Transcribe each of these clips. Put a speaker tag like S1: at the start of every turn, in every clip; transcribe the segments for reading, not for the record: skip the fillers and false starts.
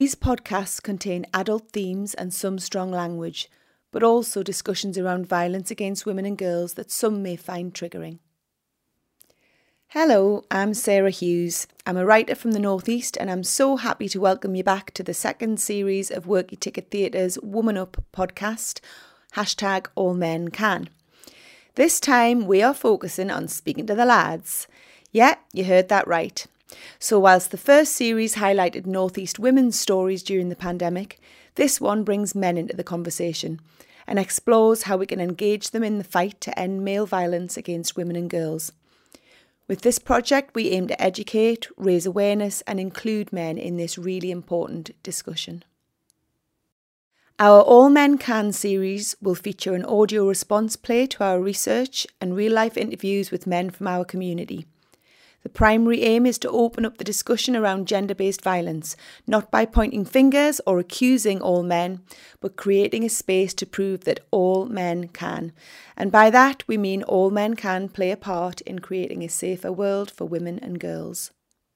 S1: These podcasts contain adult themes and some strong language, but also discussions around violence against women and girls that some may find triggering. Hello, I'm Sarah Hughes. I'm a writer from the North East and I'm so happy to welcome you back to the second series of Work Your Ticket Theatre's Woman Up podcast, #AllMenCan. This time we are focusing on speaking to the lads. Yeah, you heard that right. So whilst the first series highlighted North East women's stories during the pandemic, this one brings men into the conversation and explores how we can engage them in the fight to end male violence against women and girls. With this project, we aim to educate, raise awareness and include men in this really important discussion. Our All Men Can series will feature an audio response play to our research and real-life interviews with men from our community. The primary aim is to open up the discussion around gender-based violence, not by pointing fingers or accusing all men, but creating a space to prove that all men can. And by that, we mean all men can play a part in creating a safer world for women and girls.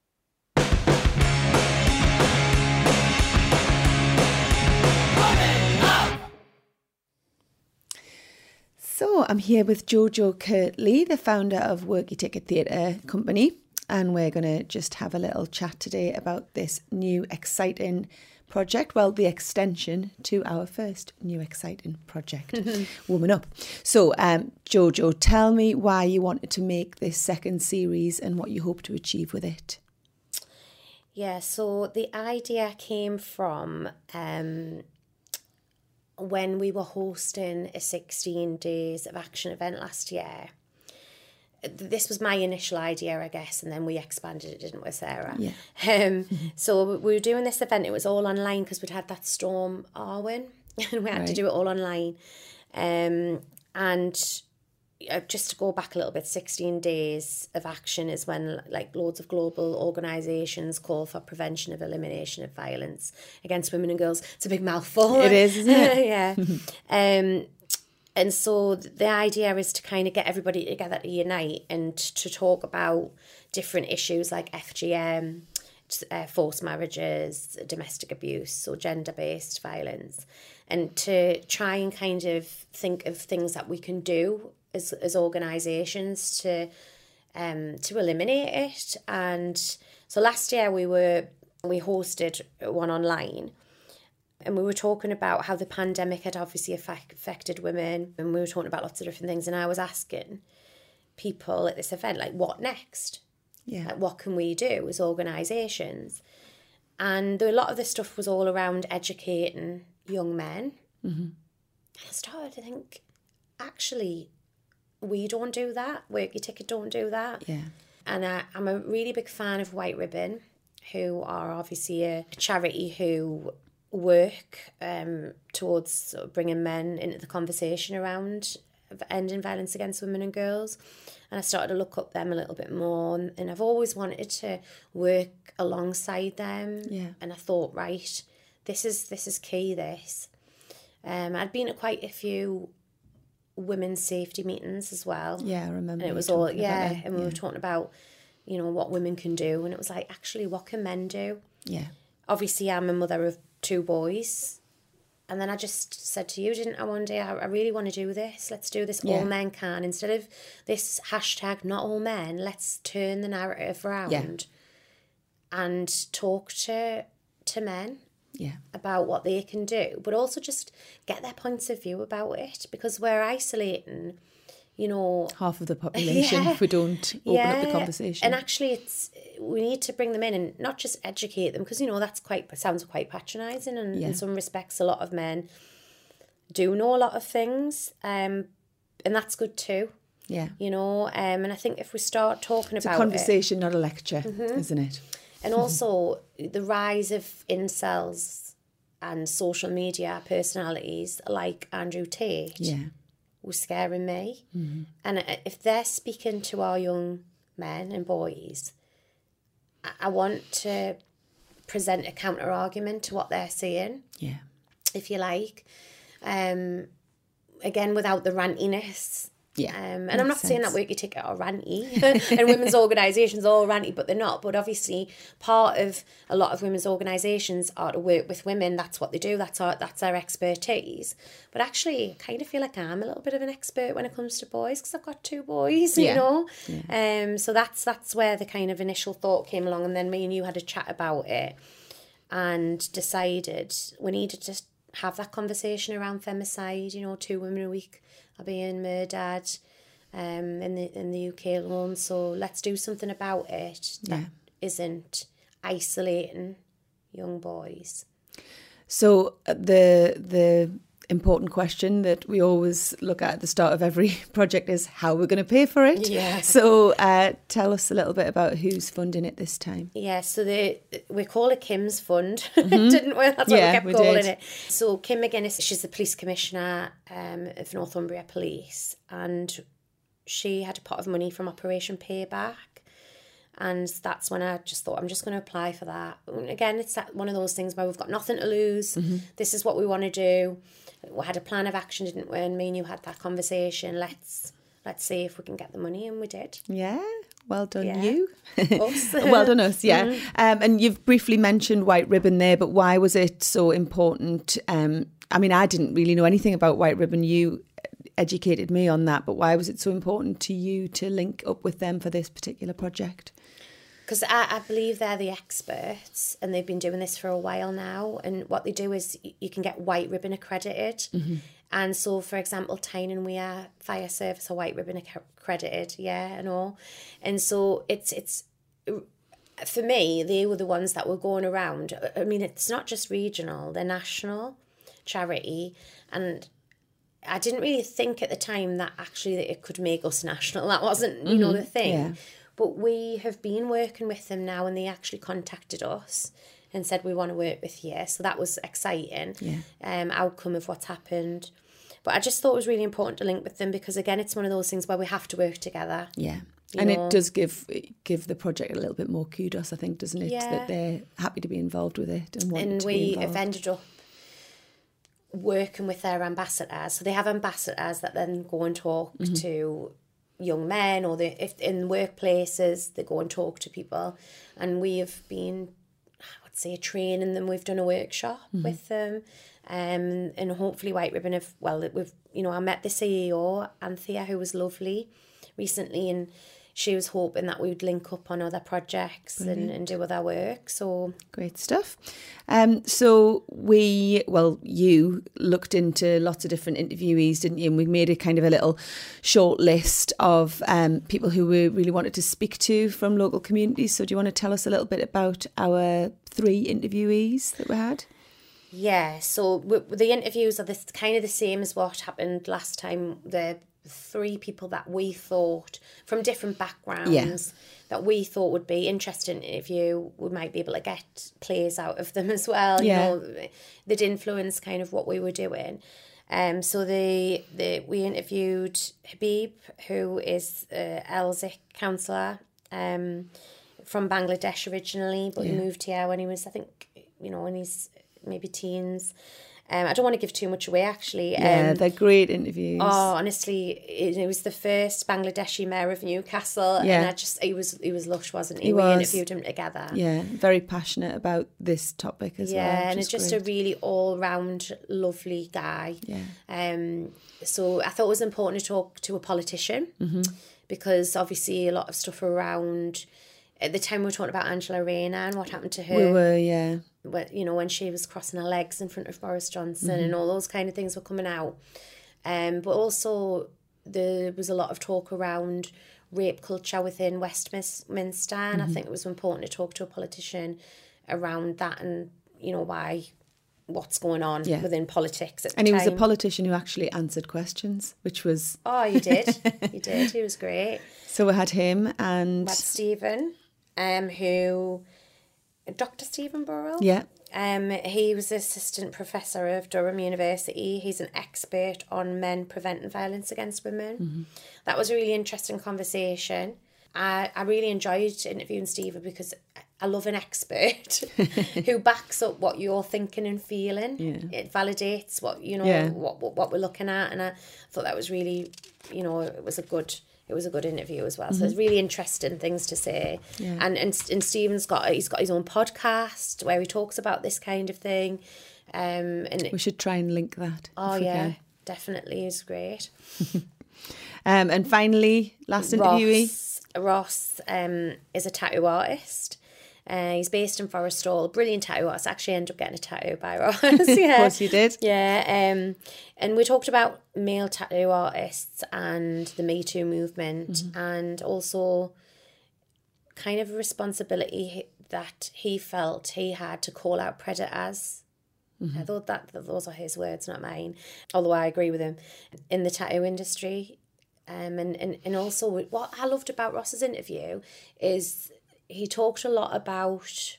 S1: So I'm here with Jojo Kirtley, the founder of Work Your Ticket Theatre Company, and we're going to just have a little chat today about this new exciting project, well, the extension to our first new exciting project, Woman Up. So Jojo, tell me why you wanted to make this second series and what you hope to achieve with it.
S2: Yeah, so the idea came from when we were hosting a 16 days of action event last year. This was my initial idea, I guess, and then we expanded it, didn't we, Sarah?
S1: Yeah.
S2: So we were doing this event. It was all online because we'd had that storm, Arwen, and we had to do it all online. And just to go back a little bit, 16 days of action is when like loads of global organisations call for prevention of elimination of violence against women and girls. It's a big mouthful.
S1: It is, isn't it?
S2: Yeah. And so the idea is to kind of get everybody together to unite and to talk about different issues like FGM, forced marriages, domestic abuse or gender-based violence, and to try and kind of think of things that we can do as organisations to eliminate it. And so last year we hosted one online, and we were talking about how the pandemic had obviously affected women, and we were talking about lots of different things, and I was asking people at this event, like, what next?
S1: Yeah.
S2: Like, what can we do as organisations? And a lot of this stuff was all around educating young men. Mm-hmm. And I started to think, actually, we don't do that. Work Your Ticket don't do that.
S1: Yeah.
S2: And I'm a really big fan of White Ribbon, who are obviously a charity who work towards bringing men into the conversation around ending violence against women and girls. And I started to look up them a little bit more, and I've always wanted to work alongside them.
S1: Yeah.
S2: And I thought, right, this is key. I'd been at quite a few women's safety meetings as well.
S1: Yeah, I remember.
S2: And it was all, and we were talking about, what women can do, and it was like, actually, what can men do?
S1: Yeah.
S2: Obviously, I'm a mother of 2 boys. And then I just said to you, didn't I, one day, I really want to do this. Let's do this. All men can. Instead of this hashtag, not all men, let's turn the narrative around and talk to men about what they can do, but also just get their points of view about it, because we're isolating,
S1: half of the population if we don't open up the conversation.
S2: And actually we need to bring them in and not just educate them, because sounds quite patronising, and in some respects a lot of men do know a lot of things, and that's good too.
S1: Yeah.
S2: And I think if we start talking
S1: it's
S2: about
S1: a conversation, not a lecture, isn't it?
S2: And also the rise of incels and social media personalities like Andrew Tate was scaring me. Mm-hmm. And if they're speaking to our young men and boys, I want to present a counter argument to what they're saying.
S1: Yeah.
S2: If you like. Again, without the rantiness
S1: Yeah,
S2: and I'm not saying that Work Your Ticket are ranty and women's organisations are all ranty, but they're not. But obviously part of a lot of women's organisations are to work with women. That's what they do. That's our expertise. But actually, I kind of feel like I'm a little bit of an expert when it comes to boys because I've got 2 boys, you know. Yeah. So that's where the kind of initial thought came along, and then me and you had a chat about it and decided we needed to have that conversation around femicide. You know, 2 women a week are being murdered in the UK alone. So let's do something about it that isn't isolating young boys.
S1: So the important question that we always look at the start of every project is how we're going to pay for it.
S2: Yeah.
S1: So tell us a little bit about who's funding it this time.
S2: Yeah, so we call it Kim's Fund, didn't we? That's what we kept calling it. So Kim McGuinness, she's the police commissioner of Northumbria Police, and she had a pot of money from Operation Payback. And that's when I just thought, I'm just going to apply for that. Again, it's one of those things where we've got nothing to lose. This is what we want to do. We had a plan of action, didn't we? And me and you had that conversation. Let's see if we can get the money, and we did.
S1: Yeah, well done you.
S2: Us.
S1: Well done us, yeah. And you've briefly mentioned White Ribbon there, but why was it so important? I mean, I didn't really know anything about White Ribbon. You educated me on that, but why was it so important to you to link up with them for this particular project?
S2: Because I believe they're the experts, and they've been doing this for a while now. And what they do is you can get White Ribbon accredited. And so, for example, Tyne and Wear Fire Service are White Ribbon accredited, and all. And so it's for me, they were the ones that were going around. I mean, it's not just regional, they're national charity. And I didn't really think at the time that actually that it could make us national. That wasn't, you know, the thing. Yeah. But we have been working with them now, and they actually contacted us and said, we want to work with you. So that was exciting, outcome of what's happened. But I just thought it was really important to link with them because, again, it's one of those things where we have to work together. Yeah.
S1: And it does give the project a little bit more kudos, I think, doesn't it? Yeah. That they're happy to be involved with it and want to be involved. And we have ended up
S2: working with their ambassadors. So they have ambassadors that then go and talk to young men, or if in workplaces they go and talk to people, and we have been, I would say, training them. We've done a workshop with them, and hopefully White Ribbon I met the CEO, Anthea, who was lovely recently, and she was hoping that we would link up on other projects and do other work. So
S1: great stuff. So you looked into lots of different interviewees, didn't you? And we made a kind of a little short list of people who we really wanted to speak to from local communities. So do you want to tell us a little bit about our 3 interviewees that we had?
S2: Yeah, so the interviews are kind of the same as what happened last time. The 3 people that we thought from different backgrounds that we thought would be interesting to interview. We might be able to get plays out of them as well. You know, they'd influence kind of what we were doing. So we interviewed Habib, who is Elzik councillor from Bangladesh originally, but he moved here when he was, I think, in his maybe teens. I don't want to give too much away, actually.
S1: Yeah, they're great interviews.
S2: Oh, honestly, it was the first Bangladeshi mayor of Newcastle, and he was lush, wasn't he? We interviewed him together.
S1: Yeah, very passionate about this topic as well.
S2: Yeah, and it's just a really all-round lovely guy. Yeah. So I thought it was important to talk to a politician because obviously a lot of stuff around. At the time we were talking about Angela Rayner and what happened to her.
S1: We were, yeah.
S2: But, when she was crossing her legs in front of Boris Johnson and all those kind of things were coming out. But also there was a lot of talk around rape culture within Westminster, and I think it was important to talk to a politician around that and, what's going on within politics at the time.
S1: And he was a politician who actually answered questions, which was...
S2: Oh, he did. He did. He was great.
S1: So we had him and...
S2: We had Stephen, who... Dr. Stephen Burrell.
S1: Yeah.
S2: He was assistant professor of Durham University. He's an expert on men preventing violence against women. That was a really interesting conversation. I really enjoyed interviewing Stephen because I love an expert who backs up what you're thinking and feeling.
S1: Yeah.
S2: It validates what, what we're looking at. And I thought that was really, it was a good interview as well. So it's really interesting things to say.
S1: Yeah.
S2: And Stephen's got his own podcast where he talks about this kind of thing. And
S1: we should try and link that.
S2: Oh yeah, definitely. It's great.
S1: And finally, last interviewee.
S2: Ross is a tattoo artist. He's based in Forestall, brilliant tattoo artist. Actually ended up getting a tattoo by Ross. Yeah.
S1: Of course you did.
S2: Yeah. And we talked about male tattoo artists and the Me Too movement, and also kind of a responsibility that he felt he had to call out predators. I thought that those are his words, not mine. Although I agree with him in the tattoo industry. And also what I loved about Ross's interview is he talked a lot about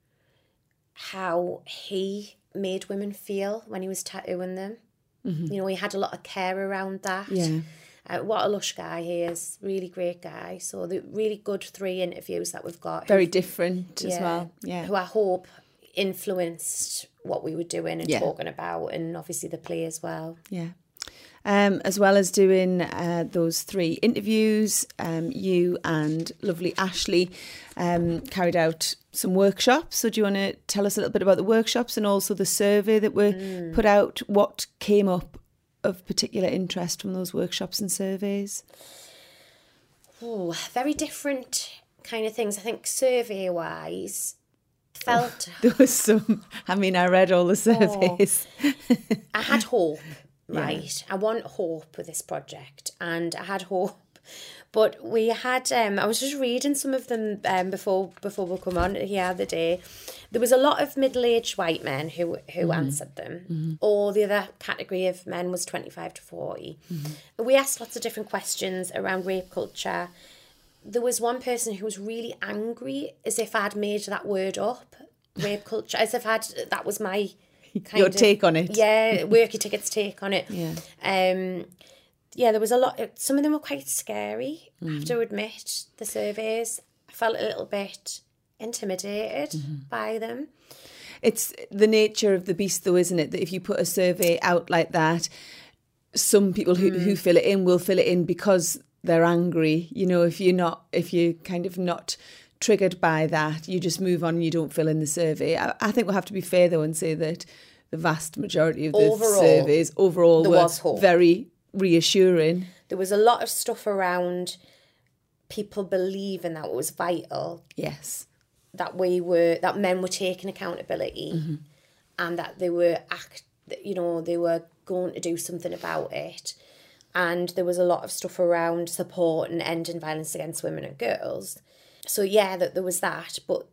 S2: how he made women feel when he was tattooing them. He had a lot of care around that.
S1: Yeah.
S2: What a lush guy he is. Really great guy. So the really good 3 interviews that we've got.
S1: Very different as well. Yeah.
S2: Who I hope influenced what we were doing and talking about, and obviously the play as well.
S1: Yeah. As well as doing those 3 interviews, you and lovely Ashley carried out some workshops. So do you want to tell us a little bit about the workshops and also the survey that were put out? What came up of particular interest from those workshops and surveys?
S2: Oh, very different kind of things. I think survey-wise, felt...
S1: there was some... I mean, I read all the surveys.
S2: I had hope. Right, I want hope with this project, and I had hope, but we had. I was just reading some of them before we come on here the day. There was a lot of middle-aged white men who answered them, or the other category of men was 25 to 40. We asked lots of different questions around rape culture. There was one person who was really angry, as if I'd made that word up, rape culture, as if that was my.
S1: Your take on it.
S2: Yeah, worky tickets take on it.
S1: Yeah.
S2: There was a lot. Some of them were quite scary, I have to admit, the surveys. I felt a little bit intimidated by them.
S1: It's the nature of the beast though, isn't it? That if you put a survey out like that, some people who fill it in will fill it in because they're angry. If you're kind of not triggered by that, you just move on and you don't fill in the survey. I think we'll have to be fair though and say that the vast majority of the surveys overall were very reassuring.
S2: There was a lot of stuff around people believing that it was vital.
S1: Yes.
S2: That men were taking accountability and that they were they were going to do something about it. And there was a lot of stuff around support and ending violence against women and girls. So that there was that, but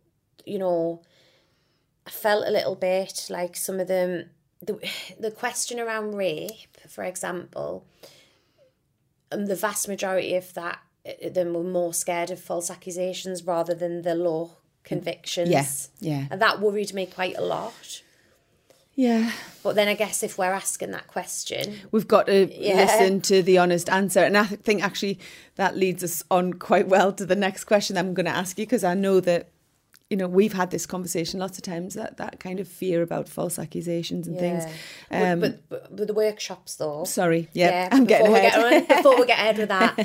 S2: I felt a little bit like some of them, the question around rape, for example, the vast majority of them were more scared of false accusations rather than the law convictions.
S1: Yeah.
S2: And that worried me quite a lot.
S1: Yeah.
S2: But then I guess if we're asking that question,
S1: we've got to listen to the honest answer. And I think actually that leads us on quite well to the next question that I'm going to ask you, because I know that, we've had this conversation lots of times, that kind of fear about false accusations and things.
S2: But the workshops though.
S1: Sorry. Yeah, I'm getting ahead.
S2: Before we get ahead with that,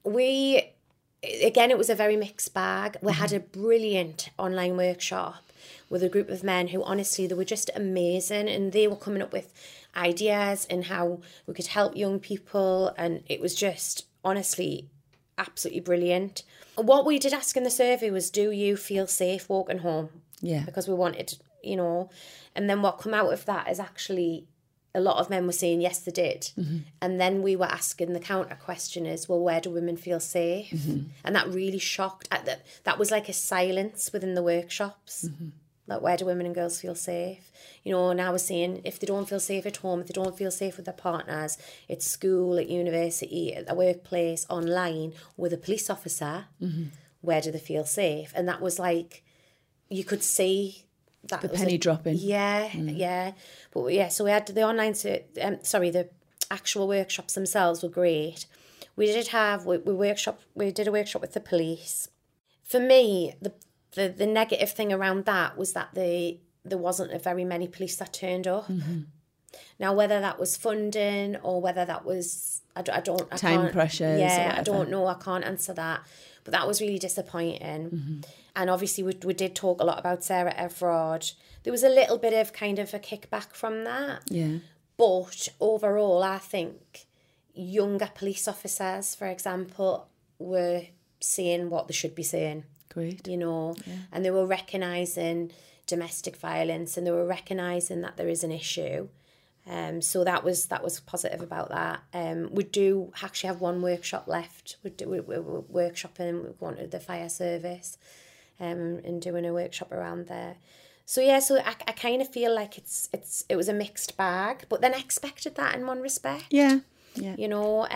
S2: it was a very mixed bag. We had a brilliant online workshop with a group of men who honestly, they were just amazing, and they were coming up with ideas and how we could help young people, and it was just honestly absolutely brilliant. What we did ask in the survey was, do you feel safe walking home?
S1: Yeah.
S2: Because we wanted, and then what come out of that is actually a lot of men were saying yes they did. And then we were asking the counter question is, well, where do women feel safe? And that really shocked. That was like a silence within the workshops. Like, where do women and girls feel safe? And I was saying, if they don't feel safe at home, if they don't feel safe with their partners, at school, at university, at the workplace, online, with a police officer, where do they feel safe? And that was like, you could see that.
S1: The penny dropping.
S2: Yeah. But so we had the online, the actual workshops themselves were great. We did a workshop with the police. For me, the negative thing around that was that there wasn't a very many police that turned up. Now, whether that was funding or whether that was
S1: time pressures.
S2: Yeah, I don't know. I can't answer that. But that was really disappointing. And obviously, we did talk a lot about Sarah Everard. There was a little bit of kind of a kickback from that.
S1: Yeah.
S2: But overall, I think younger police officers, for example, were saying what they should be saying.
S1: Great.
S2: You know, and they were recognising domestic violence, and they were recognising that there is an issue. So that was positive about that. We do actually have one workshop left. We're workshopping. We're going to the fire service, and doing a workshop around there. So yeah, so I kind of feel like it was a mixed bag, but then I expected that in one respect.
S1: Yeah.
S2: You know,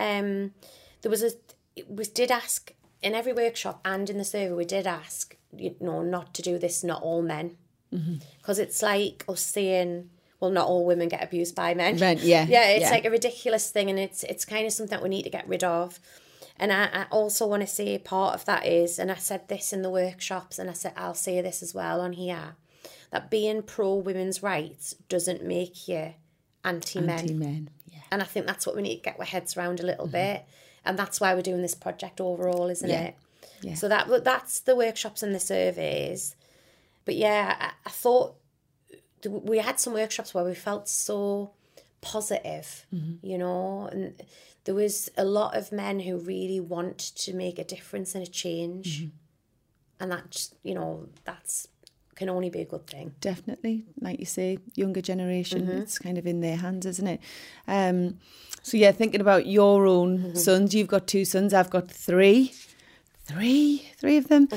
S2: we did ask in every workshop and in the survey. We did ask, you know, not to do this. Not all men, because it's like us saying, well, not all women get abused by men.
S1: Yeah.
S2: It's like a ridiculous thing, and it's kind of something that we need to get rid of. And I also want to say part of that is, and I said this in the workshops, and I said I'll say this as well on here, that being pro women's rights doesn't make you anti-men.
S1: Anti-men, yeah.
S2: And I think that's what we need to get our heads around a little bit. And that's why we're doing this project overall, isn't it?
S1: Yeah.
S2: So that's the workshops and the surveys. But yeah, I thought we had some workshops where we felt so positive, you know, and there was a lot of men who really want to make a difference and a change. And that, just, you know, that's can only be a good thing.
S1: Definitely. Like you say, younger generation, it's kind of in their hands, isn't it? So yeah, thinking about your own sons, you've got 2 sons, I've got 3 of them.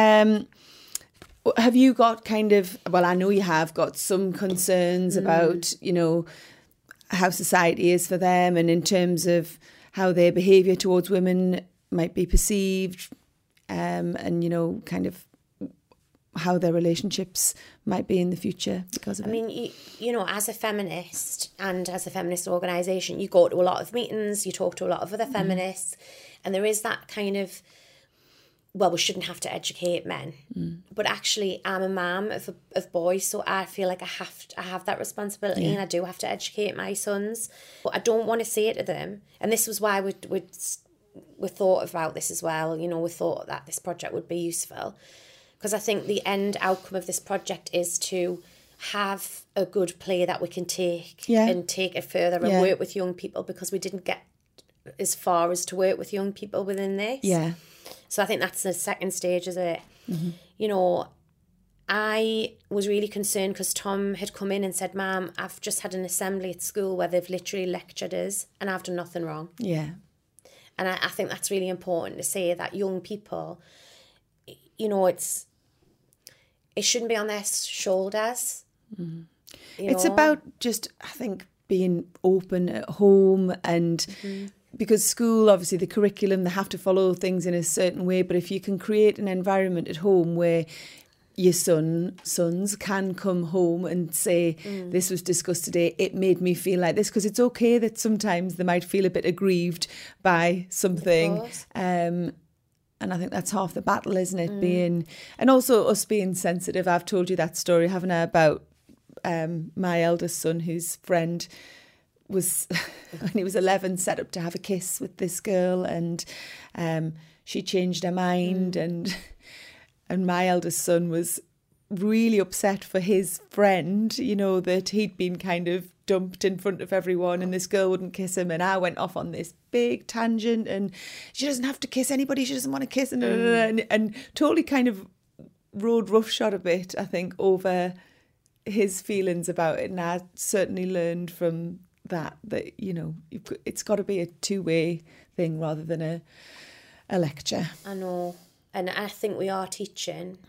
S1: Have you got kind of, well, I know you have got some concerns about, you know, how society is for them, and in terms of how their behaviour towards women might be perceived, and, you know, kind of how their relationships might be in the future because of it.
S2: I mean, you know, as a feminist and as a feminist organisation, you go to a lot of meetings, you talk to a lot of other feminists, and there is that kind of, well, we shouldn't have to educate men. But actually, I'm a mum of boys, so I feel like I have that responsibility, and I do have to educate my sons. But I don't want to say it to them. And this was why we thought about this as well. You know, we thought that this project would be useful. Because I think the end outcome of this project is to have a good play that we can take and take it further and work with young people, because we didn't get as far as to work with young people within this.
S1: Yeah.
S2: So I think that's the second stage of it. You know, I was really concerned because Tom had come in and said, Ma'am, I've just had an assembly at school where they've literally lectured us and I've done nothing wrong.
S1: Yeah.
S2: And I think that's really important to say, that young people, you know, it shouldn't be on their shoulders.
S1: It's about just, I think, being open at home, and because school, obviously the curriculum, they have to follow things in a certain way, but if you can create an environment at home where your sons can come home and say, this was discussed today, it made me feel like this, because it's okay that sometimes they might feel a bit aggrieved by something. And I think that's half the battle, isn't it? Being, and also us being sensitive. I've told you that story, haven't I, about my eldest son, whose friend was, when he was 11, set up to have a kiss with this girl, and she changed her mind, and my eldest son was really upset for his friend, you know, that he'd been kind of dumped in front of everyone and this girl wouldn't kiss him, and I went off on this big tangent, and she doesn't have to kiss anybody, she doesn't want to kiss, and totally kind of rode roughshod a bit, I think, over his feelings about it. And I certainly learned from that, you know, it's got to be a two-way thing rather than a lecture.
S2: I know, and I think we're teaching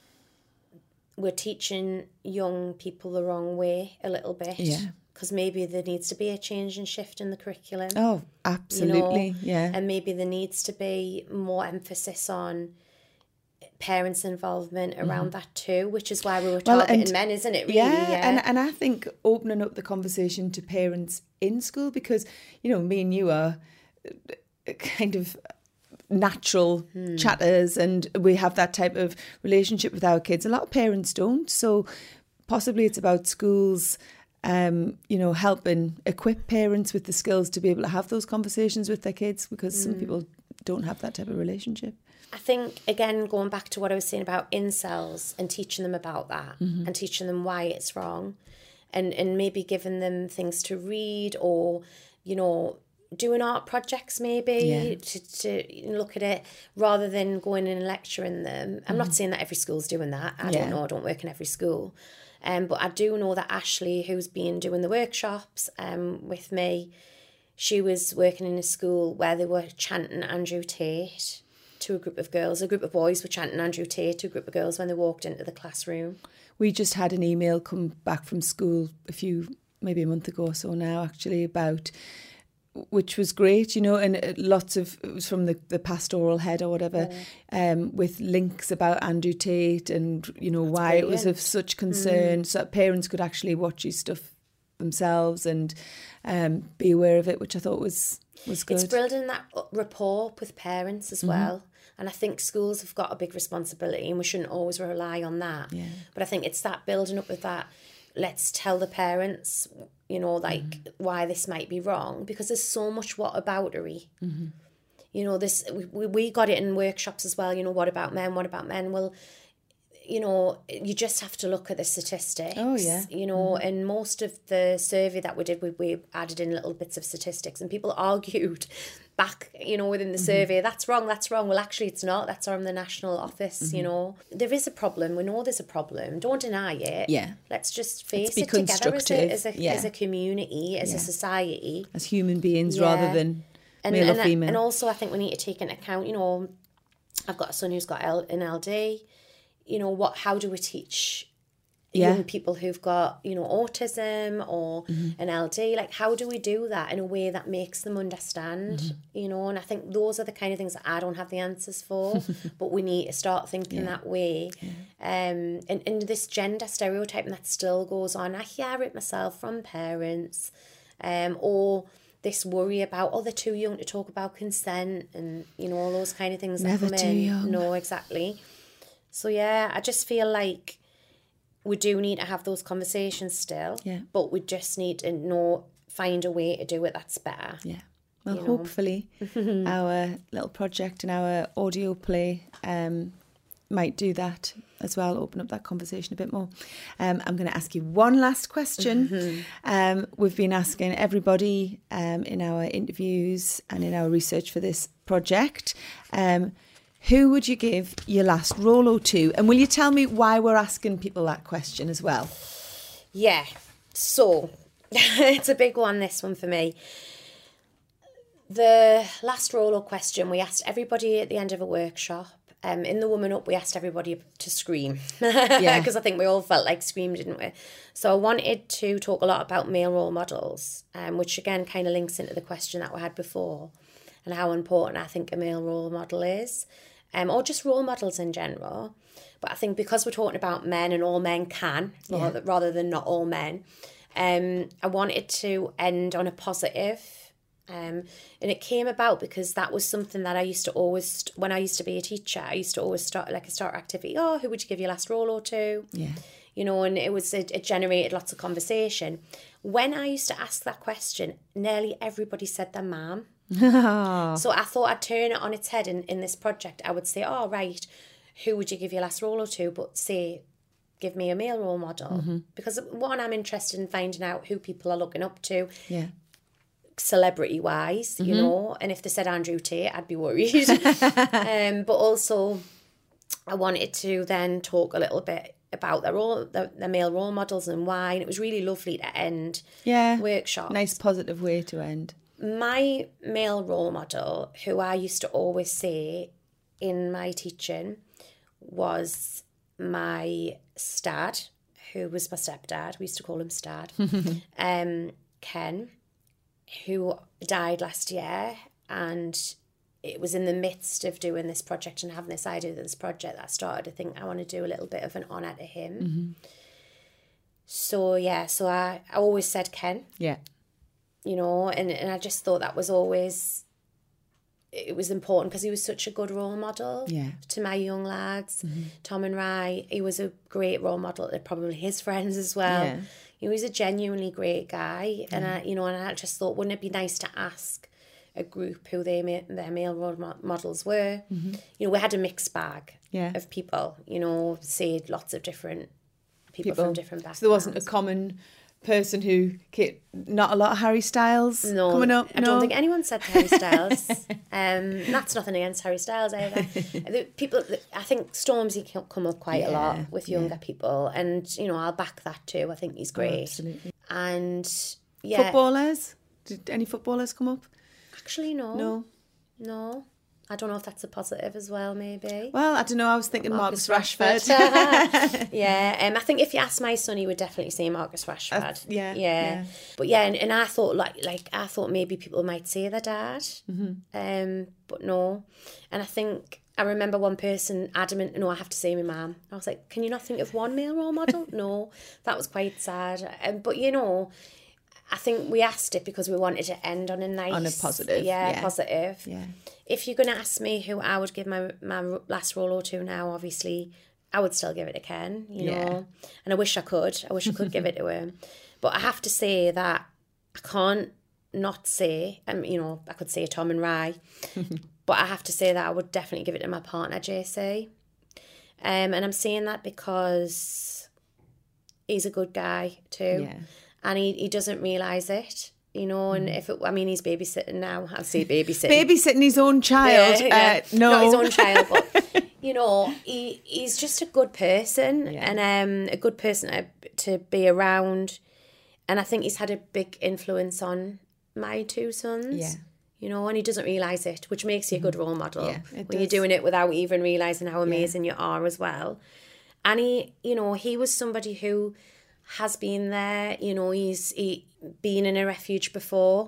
S2: young people the wrong way a little bit.
S1: Yeah.
S2: Because maybe there needs to be a change and shift in the curriculum.
S1: Oh, absolutely,
S2: you know?
S1: yeah.
S2: And maybe there needs to be more emphasis on parents' involvement around that too, which is why we were targeting men, isn't it, really?
S1: Yeah. And I think opening up the conversation to parents in school, because, you know, me and you are kind of natural chatters, and we have that type of relationship with our kids. A lot of parents don't. So possibly it's about schools, helping equip parents with the skills to be able to have those conversations with their kids, because some people don't have that type of relationship.
S2: I think, again, going back to what I was saying about incels and teaching them about that and teaching them why it's wrong, and maybe giving them things to read, or, doing art projects maybe to look at it, rather than going in and lecturing them. I'm not saying that every school's doing that. I don't know. I don't work in every school. But I do know that Ashley, who's been doing the workshops with me, she was working in a school where they were chanting Andrew Tate to a group of girls. A group of boys were chanting Andrew Tate to a group of girls when they walked into the classroom.
S1: We just had an email come back from school maybe a month ago or so now, actually, about, which was great, and it was from the pastoral head or whatever, with links about Andrew Tate and, why brilliant. It was of such concern, so that parents could actually watch his stuff themselves and be aware of it, which I thought was good. It's
S2: building that rapport with parents as well. And I think schools have got a big responsibility, and we shouldn't always rely on that. Yeah. But I think it's that building up with that, let's tell the parents, why this might be wrong, because there's so much whataboutery. We got it in workshops as well, what about men? Well, you just have to look at the statistics.
S1: Oh, yeah.
S2: And most of the survey that we did, we added in little bits of statistics, and people argued back, within the survey, that's wrong. Well, actually, it's not. That's from the National Office, There is a problem. We know there's a problem. Don't deny it.
S1: Yeah.
S2: Let's just face it together as a community, as a society.
S1: As human beings rather than male or female.
S2: And also, I think we need to take into account, I've got a son who's got an LD. How do we teach young people who've got, autism or an LD? Like, how do we do that in a way that makes them understand, And I think those are the kind of things that I don't have the answers for, but we need to start thinking that way. And this gender stereotyping that still goes on, I hear it myself from parents, or this worry about, they're too young to talk about consent, and, all those kind of things.
S1: Never
S2: that come
S1: too
S2: in.
S1: young.
S2: No, exactly. So, I just feel like we do need to have those conversations still, but we just need to find a way to do it that's better.
S1: Yeah. Well, hopefully our little project and our audio play might do that as well, open up that conversation a bit more. I'm going to ask you one last question. We've been asking everybody in our interviews and in our research for this project, who would you give your last Rolo to? And will you tell me why we're asking people that question as well?
S2: Yeah, so it's a big one, this one for me. The last Rolo question, we asked everybody at the end of a workshop. In the Woman Up, we asked everybody to scream. Because I think we all felt like screaming, didn't we? So I wanted to talk a lot about male role models, which again kind of links into the question that we had before, and how important I think a male role model is. Or just role models in general. But I think because we're talking about men and all men can, rather than not all men, I wanted to end on a positive. And it came about because that was something that I used to always, when I used to be a teacher, I used to always start like a start activity. Who would you give your last Rolo to? Yeah. And it generated lots of conversation. When I used to ask that question, nearly everybody said their mum. So I thought I'd turn it on its head in this project. I would say, right, who would you give your last Rolo to? But say, give me a male role model. Because one, I'm interested in finding out who people are looking up to. Yeah. Celebrity-wise, and if they said Andrew Tate, I'd be worried. But also, I wanted to then talk a little bit about their male role models and why, and it was really lovely to end workshops.
S1: Nice positive way to end.
S2: My male role model, who I used to always say in my teaching, was my stad, who was my stepdad. We used to call him Stad. Ken, who died last year, and it was in the midst of doing this project and having this idea of this project that I started to think I want to do a little bit of an honour to him. So I always said Ken. Yeah. And I just thought that was always, it was important because he was such a good role model to my young lads. Tom and Rye, he was a great role model to probably his friends as well. He was a genuinely great guy, and I just thought, wouldn't it be nice to ask a group who their male role models were? We had a mixed bag of people, say lots of different people from different backgrounds.
S1: So there wasn't a common person who, not a lot of Harry Styles coming up?
S2: I don't think anyone said Harry Styles. That's nothing against Harry Styles either. I think Stormzy can come up quite a lot with younger people, and I'll back that too. I think he's great. Oh,
S1: absolutely.
S2: And
S1: footballers? Did any footballers come up?
S2: Actually, no. I don't know if that's a positive as well, maybe.
S1: Well, I don't know. I was thinking Marcus Rashford.
S2: I think if you ask my son, he would definitely say Marcus Rashford. But and I thought I thought maybe people might say their dad, but no. And I think I remember one person adamant, no, I have to say my mum. I was like, can you not think of one male role model? No, that was quite sad. But I think we asked it because we wanted to end on a
S1: positive.
S2: Positive.
S1: Yeah.
S2: If you're going to ask me who I would give my last role to now, obviously, I would still give it to Ken, And I wish I could. I wish I could give it to him. But I have to say that I can't not say, I could say Tom and Rye, but I have to say that I would definitely give it to my partner, JC. And I'm saying that because he's a good guy too. Yeah. And he doesn't realise it, and he's babysitting now. I'll say babysitting.
S1: Babysitting his own child. No.
S2: Not his own child, but, he's just a good person and a good person to be around. And I think he's had a big influence on my two sons. Yeah. And he doesn't realise it, which makes you a good role model when you're doing it without even realising how amazing you are as well. And he was somebody who has been there, he's been in a refuge before,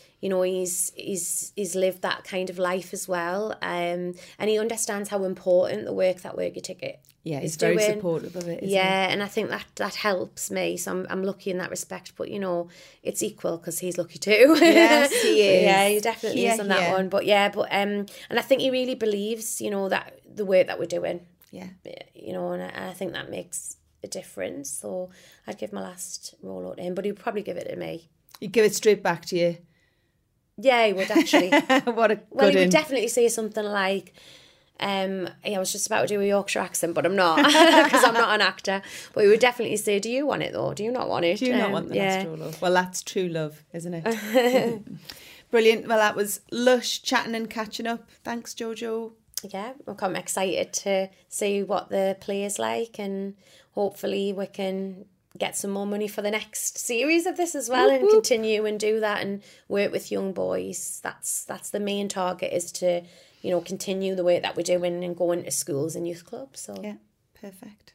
S2: he's lived that kind of life as well, and he understands how important the work that Work Your Ticket is doing.
S1: Very supportive of it, isn't he?
S2: And I think that helps me, so I'm lucky in that respect, but it's equal because he's lucky too.
S1: Yes, he is.
S2: He definitely is on that one, but and I think he really believes, that the work that we're doing, and I think that makes a difference. So I'd give my last role out to him, but he'd probably give it to me.
S1: He'd give it straight back to you?
S2: Yeah, he would actually.
S1: What a good
S2: Well, he would definitely say something like, I was just about to do a Yorkshire accent, but I'm not, because I'm not an actor. But he would definitely say, do you want it though? Do you not want it?
S1: Do you not want the last role? Well, that's true love, isn't it? Brilliant. Well, that was lush chatting and catching up. Thanks, Jojo.
S2: Yeah, I'm excited to see what the play is like, and hopefully we can get some more money for the next series of this as well, and continue and do that and work with young boys. That's the main target, is to, continue the work that we're doing and go into schools and youth clubs. So
S1: yeah, perfect.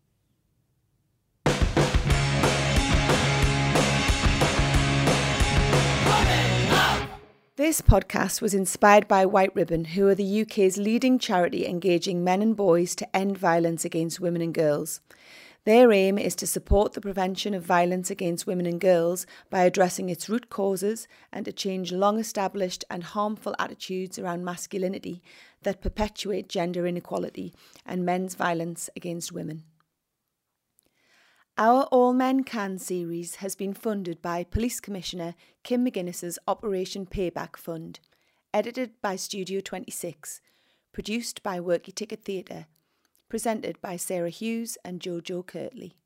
S1: This podcast was inspired by White Ribbon, who are the UK's leading charity engaging men and boys to end violence against women and girls. Their aim is to support the prevention of violence against women and girls by addressing its root causes and to change long-established and harmful attitudes around masculinity that perpetuate gender inequality and men's violence against women. Our All Men Can series has been funded by Police Commissioner Kim McGuinness's Operation Payback Fund, edited by Studio 26, produced by Work Your Ticket Theatre, presented by Sarah Hughes and Jojo Kirtley.